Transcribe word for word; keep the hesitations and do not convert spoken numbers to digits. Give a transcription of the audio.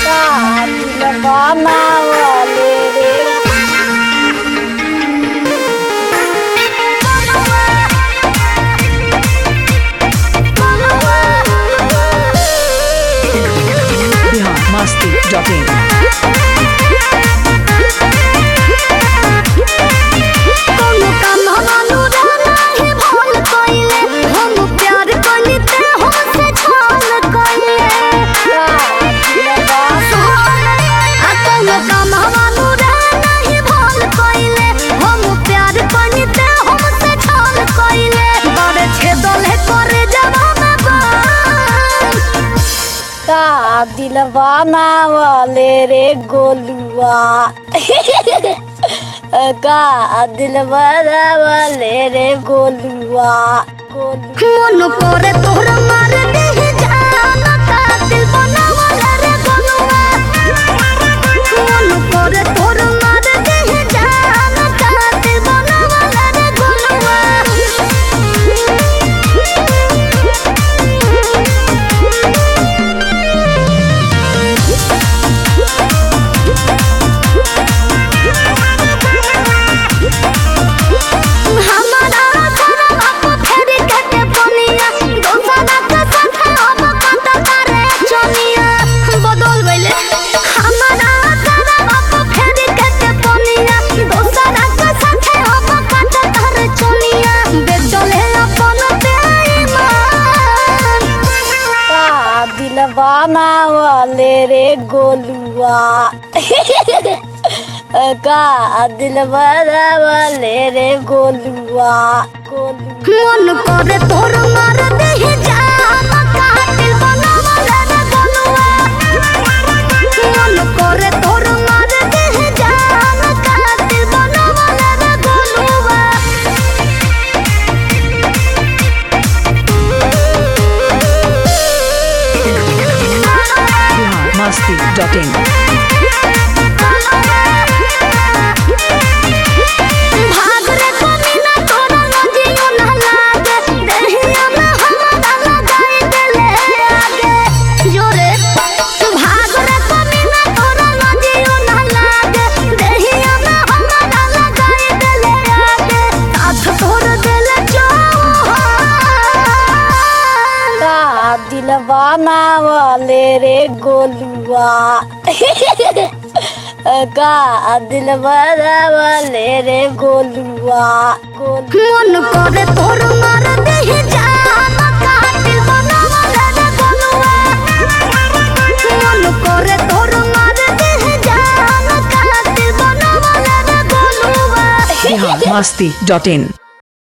बनावले रे बिहार मस्ती dot in दिल बनावले रे गोलुआ का दिल बनावले रे गोलुआ मन करे तोहर मार दे जान का दिल बनावले रे गोलुआ मन करे तोहर मार दे जान का दिल बनावले रे गोलुआ बनावले रे गोलुआ का दिल बनावले रे गोलुआ मन करे तोहर मार दे जान का दिल बनावले रे गोलुआ मन करे तोहर मार दे जान का दिल बनावले रे गोलुआ बिहार मस्ती डॉट इन भाग रे कमीना तोरा नदियो ना लागे देहिया में हमारा लगाई देले आगे जोरे भाग रे कमीना तोरा नदियो ना लागे देहिया में हमारा लगाई देले आगे साथ तोड़ देले जाओ का दिल बनावले रे गोलुआ का दिल बनावले रे गोलुआ मन करे तोर मार दे जान का दिल बनावले रे गोलुआ मन करे तोर मार दे जान का दिल बनावले रे गोलुआ बिहार मस्ती डॉट इन